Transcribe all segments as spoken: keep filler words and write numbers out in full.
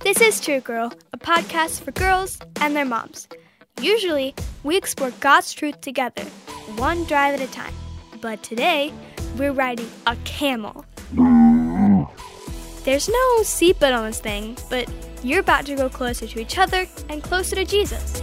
This is True Girl, a podcast for girls and their moms. Usually, we explore God's truth together, one drive at a time. But today, we're riding a camel. There's no seatbelt on this thing, but you're about to go closer to each other and closer to Jesus.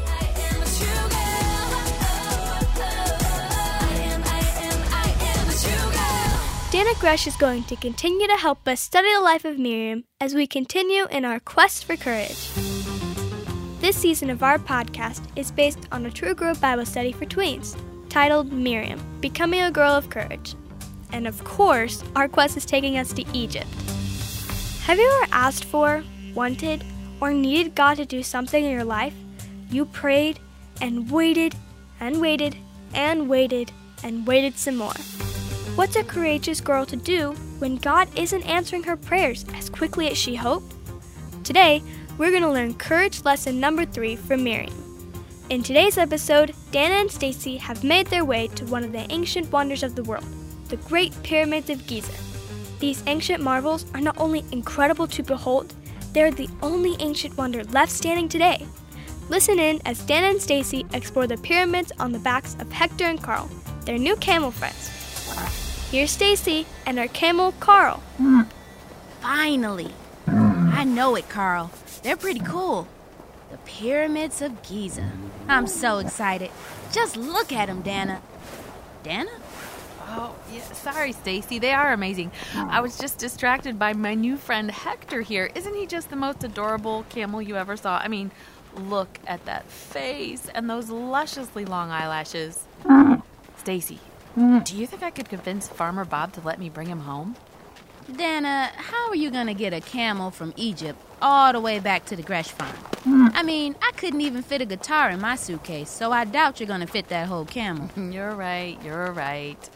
Dana Gresh is going to continue to help us study the life of Miriam as we continue in our quest for courage. This season of our podcast is based on a True Girl Bible study for tweens, titled Miriam, Becoming a Girl of Courage. And of course, our quest is taking us to Egypt. Have you ever asked for, wanted, or needed God to do something in your life? You prayed and waited and waited and waited and waited some more. What's a courageous girl to do when God isn't answering her prayers as quickly as she hoped? Today, we're going to learn courage lesson number three from Miriam. In today's episode, Dana and Stacy have made their way to one of the ancient wonders of the world, the Great Pyramids of Giza. These ancient marvels are not only incredible to behold, they're the only ancient wonder left standing today. Listen in as Dana and Stacy explore the pyramids on the backs of Hector and Carl, their new camel friends. Here's Stacy and her camel, Carl. Finally. I know it, Carl. They're pretty cool. The Pyramids of Giza. I'm so excited. Just look at them, Dana. Dana? Oh, yeah. Sorry, Stacy. They are amazing. I was just distracted by my new friend Hector here. Isn't he just the most adorable camel you ever saw? I mean, look at that face and those lusciously long eyelashes. Stacy, do you think I could convince Farmer Bob to let me bring him home? Dana, how are you going to get a camel from Egypt all the way back to the Gresh farm? I mean, I couldn't even fit a guitar in my suitcase, so I doubt you're going to fit that whole camel. You're right, you're right.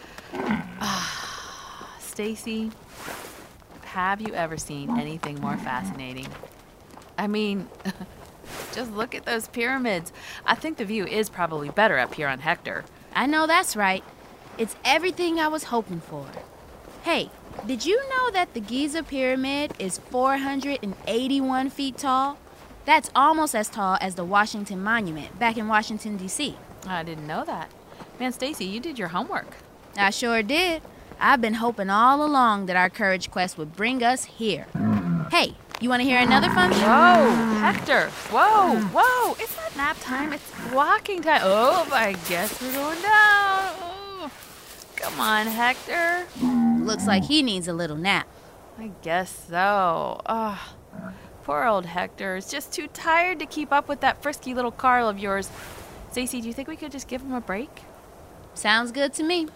Stacy, have you ever seen anything more fascinating? I mean, just look at those pyramids. I think the view is probably better up here on Hector. I know that's right. It's everything I was hoping for. Hey, did you know that the Giza Pyramid is four hundred eighty-one feet tall? That's almost as tall as the Washington Monument back in Washington, D C I didn't know that. Man, Stacy, you did your homework. I sure did. I've been hoping all along that our courage quest would bring us here. Hey, you want to hear another fun show? Whoa, Hector. Whoa, whoa. It's not nap time. It's walking time. Oh, I guess we're going down. Oh, come on, Hector. Looks like he needs a little nap. I guess so. Oh, poor old Hector is just too tired to keep up with that frisky little Carl of yours. Stacy, do you think we could just give him a break? Sounds good to me.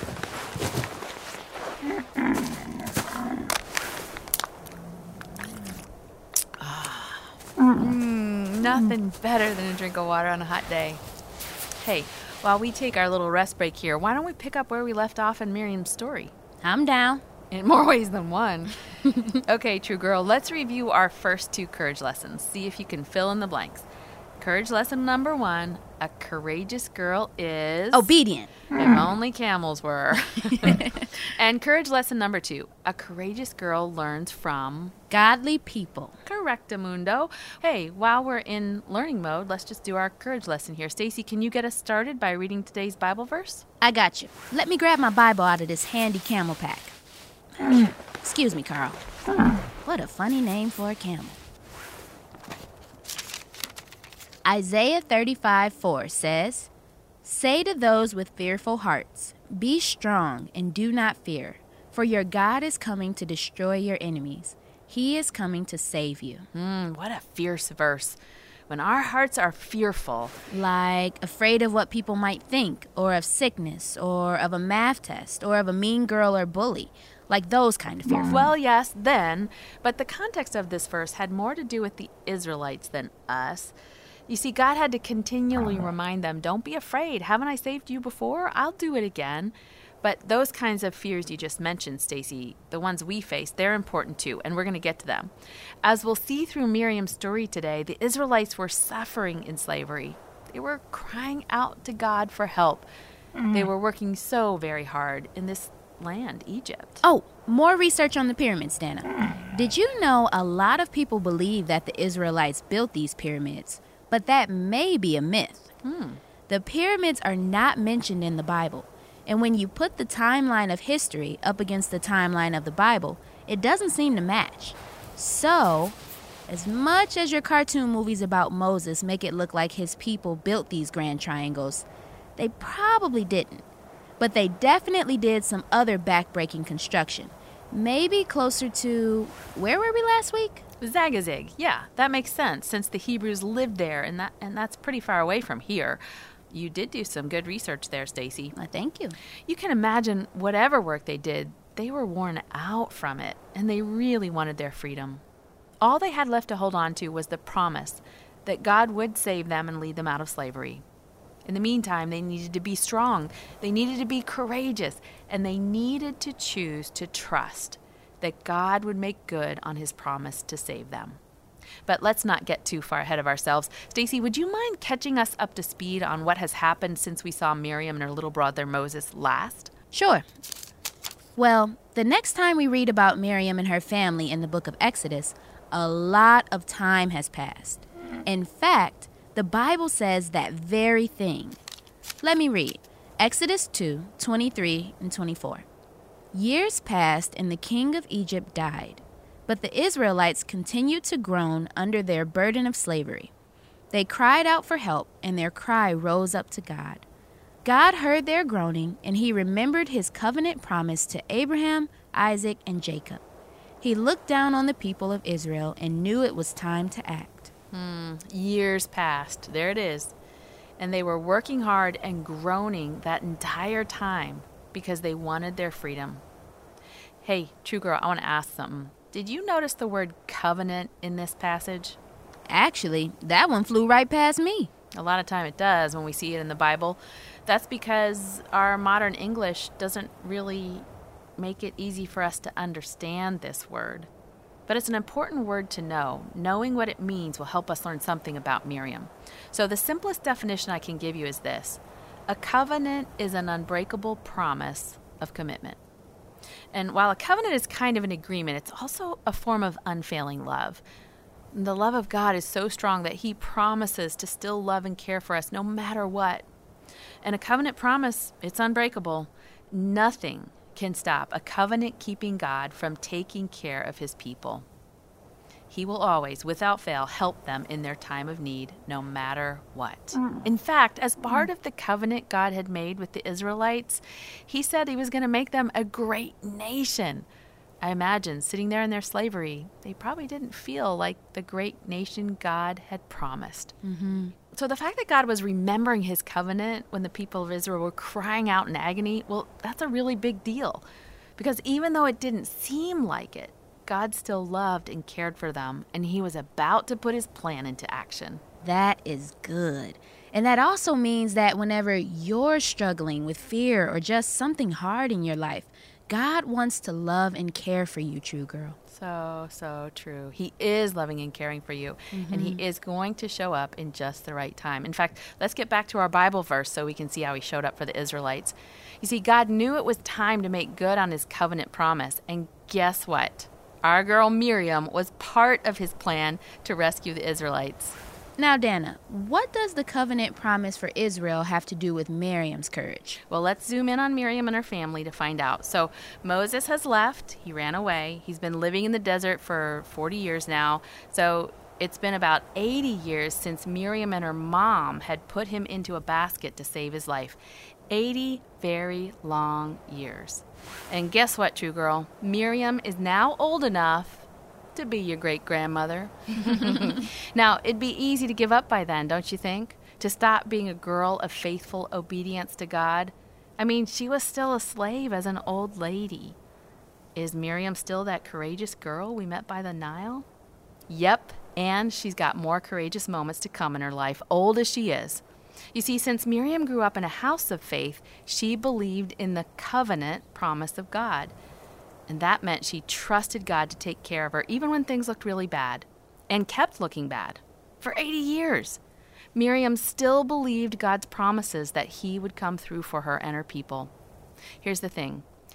Mm, nothing better than a drink of water on a hot day. Hey, while we take our little rest break here, why don't we pick up where we left off in Miriam's story? I'm down. In more ways than one. Okay, True Girl, let's review our first two courage lessons. See if you can fill in the blanks. Courage lesson number one, a courageous girl is... obedient. If only camels were. And courage lesson number two, a courageous girl learns from... godly people. Correctamundo. Hey, while we're in learning mode, let's just do our courage lesson here. Stacy, can you get us started by reading today's Bible verse? I got you. Let me grab my Bible out of this handy camel pack. Excuse me, Carl. What a funny name for a camel. Isaiah thirty-five four says, "Say to those with fearful hearts, be strong and do not fear, for your God is coming to destroy your enemies. He is coming to save you." Mm, what a fierce verse. When our hearts are fearful. Like afraid of what people might think, or of sickness, or of a math test, or of a mean girl or bully. Like those kind of fearful. Well, yes, then. But the context of this verse had more to do with the Israelites than us. You see, God had to continually remind them, don't be afraid. Haven't I saved you before? I'll do it again. But those kinds of fears you just mentioned, Stacy, the ones we face, they're important too, and we're going to get to them. As we'll see through Miriam's story today, the Israelites were suffering in slavery. They were crying out to God for help. Mm. They were working so very hard in this land, Egypt. Oh, more research on the pyramids, Dana. Did you know a lot of people believe that the Israelites built these pyramids, but that may be a myth. Hmm. The pyramids are not mentioned in the Bible, and when you put the timeline of history up against the timeline of the Bible, it doesn't seem to match. So, as much as your cartoon movies about Moses make it look like his people built these grand triangles, they probably didn't. But they definitely did some other backbreaking construction. Maybe closer to, where were we last week? Zagazig, yeah, that makes sense since the Hebrews lived there, and that and that's pretty far away from here. You did do some good research there, Stacy. Well, thank you. You can imagine whatever work they did, they were worn out from it, and they really wanted their freedom. All they had left to hold on to was the promise that God would save them and lead them out of slavery. In the meantime, they needed to be strong, they needed to be courageous, and they needed to choose to trust that God would make good on his promise to save them. But let's not get too far ahead of ourselves. Stacy, would you mind catching us up to speed on what has happened since we saw Miriam and her little brother Moses last? Sure. Well, the next time we read about Miriam and her family in the book of Exodus, a lot of time has passed. In fact, the Bible says that very thing. Let me read. Exodus two, twenty-three and twenty-four. Years passed and the king of Egypt died, but the Israelites continued to groan under their burden of slavery. They cried out for help, and their cry rose up to God. God heard their groaning, and he remembered his covenant promise to Abraham, Isaac, and Jacob. He looked down on the people of Israel and knew it was time to act. Hmm, years passed. There it is. And they were working hard and groaning that entire time because they wanted their freedom. Hey, True Girl, I want to ask something. Did you notice the word covenant in this passage? Actually, that one flew right past me. A lot of time it does when we see it in the Bible. That's because our modern English doesn't really make it easy for us to understand this word. But it's an important word to know. Knowing what it means will help us learn something about Miriam. So the simplest definition I can give you is this. A covenant is an unbreakable promise of commitment. And while a covenant is kind of an agreement, it's also a form of unfailing love. The love of God is so strong that he promises to still love and care for us no matter what. And a covenant promise, it's unbreakable. Nothing can stop a covenant-keeping God from taking care of his people. He will always, without fail, help them in their time of need, no matter what. Mm. In fact, as part of the covenant God had made with the Israelites, he said he was going to make them a great nation. I imagine, sitting there in their slavery, they probably didn't feel like the great nation God had promised. Mm-hmm. So the fact that God was remembering his covenant when the people of Israel were crying out in agony, well, that's a really big deal. Because even though it didn't seem like it, God still loved and cared for them, and he was about to put his plan into action. That is good. And that also means that whenever you're struggling with fear or just something hard in your life, God wants to love and care for you, True Girl. So, so true. He is loving and caring for you, mm-hmm. and he is going to show up in just the right time. In fact, let's get back to our Bible verse so we can see how he showed up for the Israelites. You see, God knew it was time to make good on his covenant promise, and guess what? Our girl Miriam was part of his plan to rescue the Israelites. Now, Dana, what does the covenant promise for Israel have to do with Miriam's courage? Well, let's zoom in on Miriam and her family to find out. So Moses has left. He ran away. He's been living in the desert for forty years now. So it's been about eighty years since Miriam and her mom had put him into a basket to save his life. eighty very long years. And guess what, True Girl? Miriam is now old enough to be your great-grandmother. Now, it'd be easy to give up by then, don't you think? To stop being a girl of faithful obedience to God. I mean, she was still a slave as an old lady. Is Miriam still that courageous girl we met by the Nile? Yep, and she's got more courageous moments to come in her life, old as she is. You see, since Miriam grew up in a house of faith, she believed in the covenant promise of God. And that meant she trusted God to take care of her, even when things looked really bad, and kept looking bad. For eighty years, Miriam still believed God's promises that he would come through for her and her people. Here's the thing.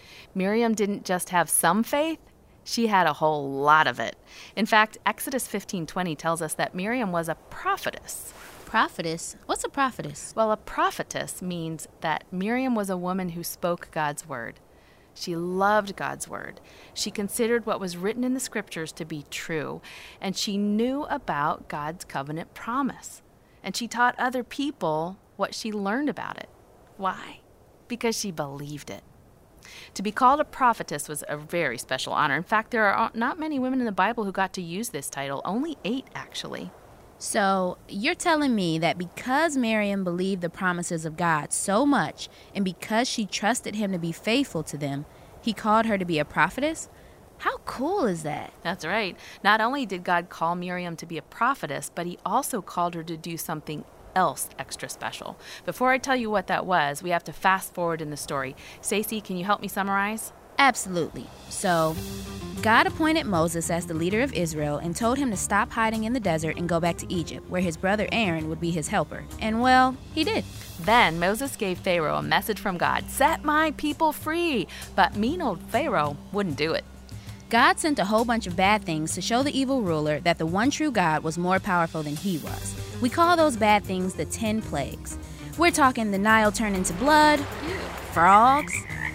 Miriam didn't just have some faith, she had a whole lot of it. In fact, Exodus fifteen twenty tells us that Miriam was a prophetess. Prophetess? What's a prophetess? Well, a prophetess means that Miriam was a woman who spoke God's word. She loved God's word. She considered what was written in the scriptures to be true, and she knew about God's covenant promise. And she taught other people what she learned about it. Why? Because she believed it. To be called a prophetess was a very special honor. In fact, there are not many women in the Bible who got to use this title, only eight actually. So you're telling me that because Miriam believed the promises of God so much, and because she trusted him to be faithful to them, he called her to be a prophetess? How cool is that? That's right. Not only did God call Miriam to be a prophetess, but he also called her to do something else extra special. Before I tell you what that was, we have to fast forward in the story. Stacey, can you help me summarize? Absolutely. So, God appointed Moses as the leader of Israel and told him to stop hiding in the desert and go back to Egypt, where his brother Aaron would be his helper. And well, he did. Then Moses gave Pharaoh a message from God, "Set my people free." But mean old Pharaoh wouldn't do it. God sent a whole bunch of bad things to show the evil ruler that the one true God was more powerful than he was. We call those bad things the ten plagues. We're talking the Nile turned into blood, frogs,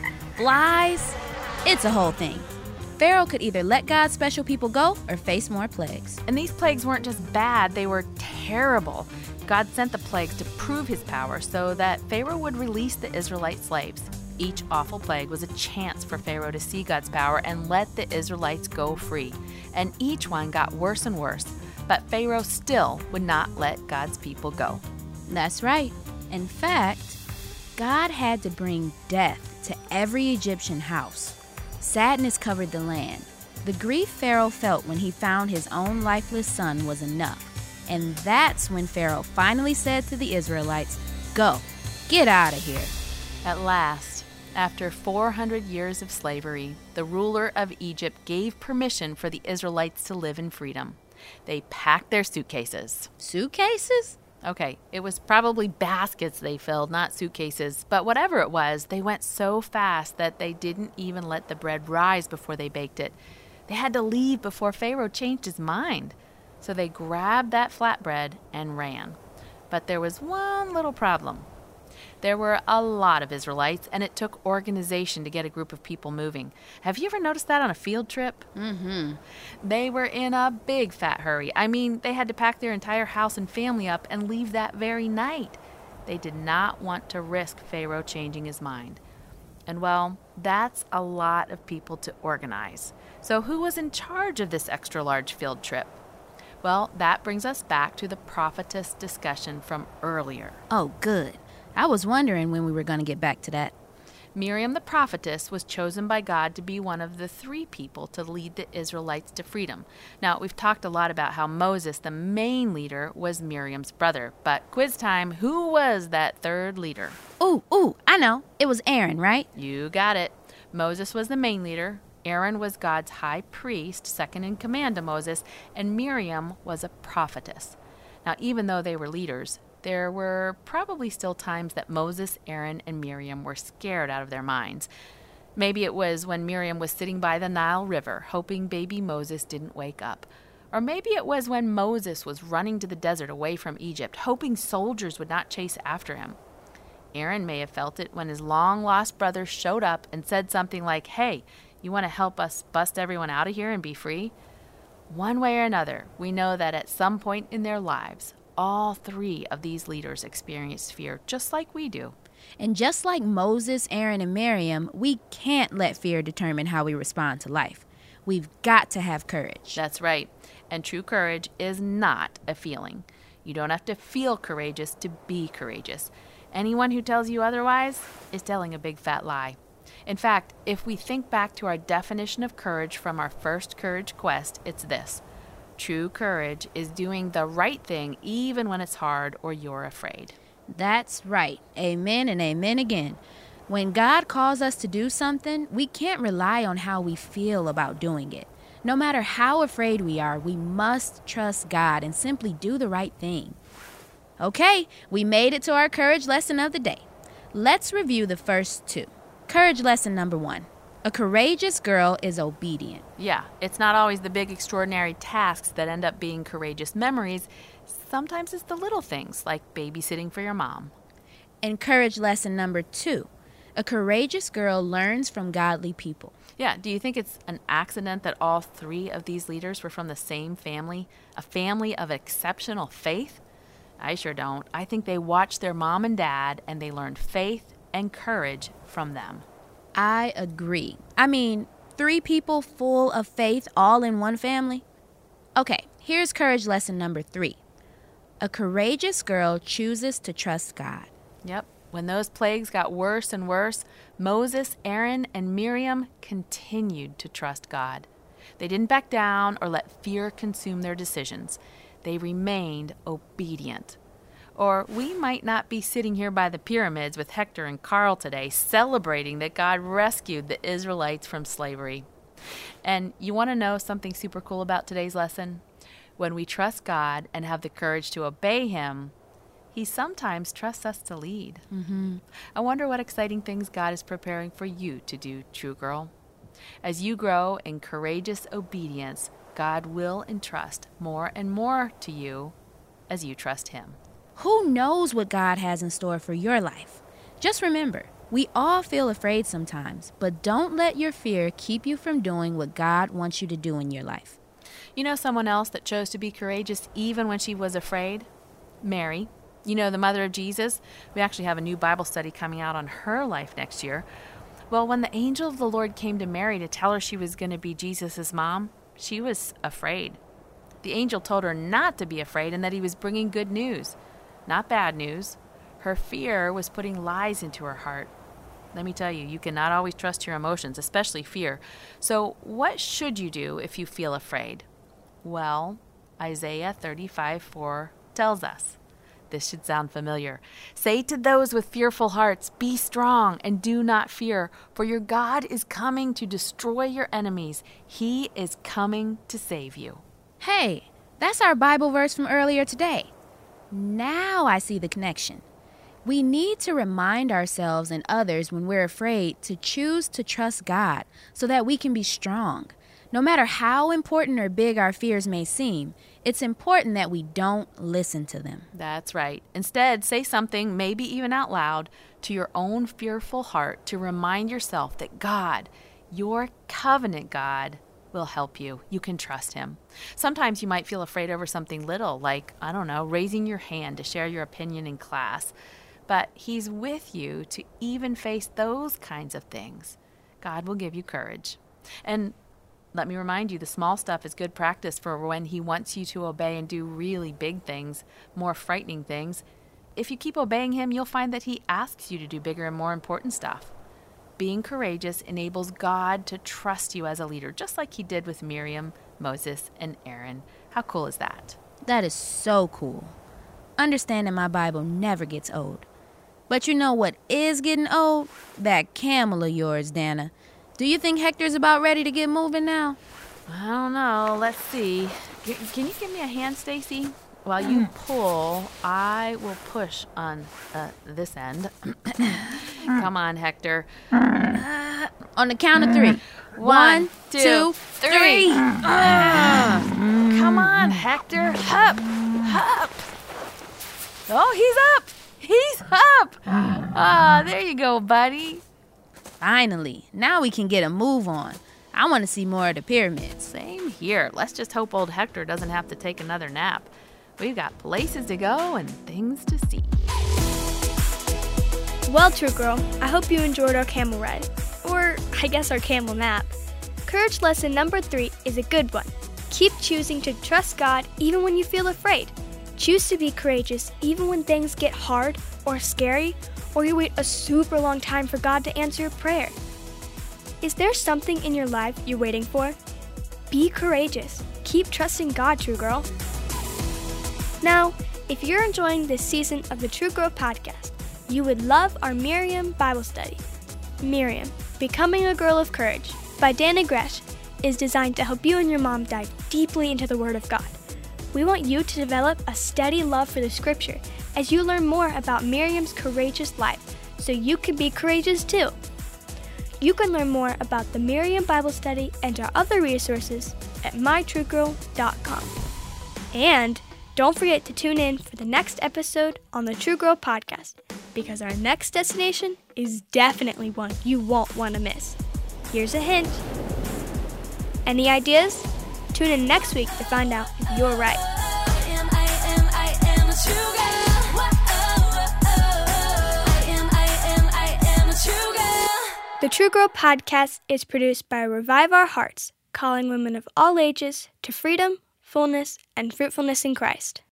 flies. It's a whole thing. Pharaoh could either let God's special people go or face more plagues. And these plagues weren't just bad, they were terrible. God sent the plagues to prove his power so that Pharaoh would release the Israelite slaves. Each awful plague was a chance for Pharaoh to see God's power and let the Israelites go free. And each one got worse and worse, but Pharaoh still would not let God's people go. That's right. In fact, God had to bring death to every Egyptian house. Sadness covered the land. The grief Pharaoh felt when he found his own lifeless son was enough. And that's when Pharaoh finally said to the Israelites, "Go, get out of here." At last, after four hundred years of slavery, the ruler of Egypt gave permission for the Israelites to live in freedom. They packed their suitcases. Suitcases? Okay, it was probably baskets they filled, not suitcases. But whatever it was, they went so fast that they didn't even let the bread rise before they baked it. They had to leave before Pharaoh changed his mind. So they grabbed that flatbread and ran. But there was one little problem. There were a lot of Israelites, and it took organization to get a group of people moving. Have you ever noticed that on a field trip? Mm-hmm. They were in a big fat hurry. I mean, they had to pack their entire house and family up and leave that very night. They did not want to risk Pharaoh changing his mind. And well, that's a lot of people to organize. So who was in charge of this extra large field trip? Well, that brings us back to the prophetess discussion from earlier. Oh, good. I was wondering when we were going to get back to that. Miriam the prophetess was chosen by God to be one of the three people to lead the Israelites to freedom. Now, we've talked a lot about how Moses, the main leader, was Miriam's brother. But quiz time, who was that third leader? Ooh, ooh, I know. It was Aaron, right? You got it. Moses was the main leader. Aaron was God's high priest, second in command to Moses, and Miriam was a prophetess. Now, even though they were leaders, there were probably still times that Moses, Aaron, and Miriam were scared out of their minds. Maybe it was when Miriam was sitting by the Nile River, hoping baby Moses didn't wake up. Or maybe it was when Moses was running to the desert away from Egypt, hoping soldiers would not chase after him. Aaron may have felt it when his long-lost brother showed up and said something like, "Hey, you want to help us bust everyone out of here and be free?" One way or another, we know that at some point in their lives, all three of these leaders experienced fear, just like we do. And just like Moses, Aaron, and Miriam, we can't let fear determine how we respond to life. We've got to have courage. That's right. And true courage is not a feeling. You don't have to feel courageous to be courageous. Anyone who tells you otherwise is telling a big fat lie. In fact, if we think back to our definition of courage from our first Courage Quest, it's this. True courage is doing the right thing even when it's hard or you're afraid. That's right. Amen and amen again. When God calls us to do something, we can't rely on how we feel about doing it. No matter how afraid we are, we must trust God and simply do the right thing. Okay, we made it to our courage lesson of the day. Let's review the first two. Courage lesson number one. A courageous girl is obedient. Yeah, it's not always the big extraordinary tasks that end up being courageous memories. Sometimes it's the little things, like babysitting for your mom. And courage lesson number two. A courageous girl learns from godly people. Yeah, do you think it's an accident that all three of these leaders were from the same family, a family of exceptional faith? I sure don't. I think they watched their mom and dad, and they learned faith and courage from them. I agree. I mean, three people full of faith all in one family? Okay, here's courage lesson number three. A courageous girl chooses to trust God. Yep. When those plagues got worse and worse, Moses, Aaron, and Miriam continued to trust God. They didn't back down or let fear consume their decisions. They remained obedient. Or we might not be sitting here by the pyramids with Hector and Carl today celebrating that God rescued the Israelites from slavery. And you want to know something super cool about today's lesson? When we trust God and have the courage to obey Him, He sometimes trusts us to lead. Mm-hmm. I wonder what exciting things God is preparing for you to do, True Girl. As you grow in courageous obedience, God will entrust more and more to you as you trust Him. Who knows what God has in store for your life? Just remember, we all feel afraid sometimes, but don't let your fear keep you from doing what God wants you to do in your life. You know someone else that chose to be courageous even when she was afraid? Mary. You know, the mother of Jesus? We actually have a new Bible study coming out on her life next year. Well, when the angel of the Lord came to Mary to tell her she was going to be Jesus' mom, she was afraid. The angel told her not to be afraid and that he was bringing good news. Not bad news. Her fear was putting lies into her heart. Let me tell you, you cannot always trust your emotions, especially fear. So what should you do if you feel afraid? Well, Isaiah thirty-five four tells us. This should sound familiar. Say to those with fearful hearts, be strong and do not fear, for your God is coming to destroy your enemies. He is coming to save you. Hey, that's our Bible verse from earlier today. Now I see the connection. We need to remind ourselves and others when we're afraid to choose to trust God so that we can be strong. No matter how important or big our fears may seem, it's important that we don't listen to them. That's right. Instead, say something, maybe even out loud, to your own fearful heart to remind yourself that God, your covenant God, will help you. You can trust Him. Sometimes you might feel afraid over something little, like, I don't know, raising your hand to share your opinion in class. But He's with you to even face those kinds of things. God will give you courage. And let me remind you, the small stuff is good practice for when He wants you to obey and do really big things, more frightening things. If you keep obeying Him, you'll find that He asks you to do bigger and more important stuff. Being courageous enables God to trust you as a leader, just like He did with Miriam, Moses, and Aaron. How cool is that? That is so cool. Understanding my Bible never gets old. But you know what is getting old? That camel of yours, Dana. Do you think Hector's about ready to get moving now? I don't know. Let's see. G- can you give me a hand, Stacy? While you pull, I will push on uh, this end. Come on, Hector. Uh, on the count of three. One, One two, two, three. three. Uh, come on, Hector. Hup, hup. Oh, he's up. He's up. Ah, oh, there you go, buddy. Finally, now we can get a move on. I want to see more of the pyramids. Same here. Let's just hope old Hector doesn't have to take another nap. We've got places to go and things to see. Well, True Girl, I hope you enjoyed our camel ride. Or, I guess, our camel nap. Courage lesson number three is a good one. Keep choosing to trust God even when you feel afraid. Choose to be courageous even when things get hard or scary, or you wait a super long time for God to answer your prayer. Is there something in your life you're waiting for? Be courageous. Keep trusting God, True Girl. Now, if you're enjoying this season of the True Girl podcast, you would love our Miriam Bible study. Miriam, Becoming a Girl of Courage by Dana Gresh is designed to help you and your mom dive deeply into the Word of God. We want you to develop a steady love for the Scripture as you learn more about Miriam's courageous life, so you can be courageous too. You can learn more about the Miriam Bible Study and our other resources at my true girl dot com. And don't forget to tune in for the next episode on the True Girl Podcast, because our next destination is definitely one you won't want to miss. Here's a hint. Any ideas? Tune in next week to find out if you're right. I am, I am, I am a true girl. Whoa, oh, oh, oh. I am, I am, I am a true girl. The True Girl Podcast is produced by Revive Our Hearts, calling women of all ages to freedom, fullness, and fruitfulness in Christ.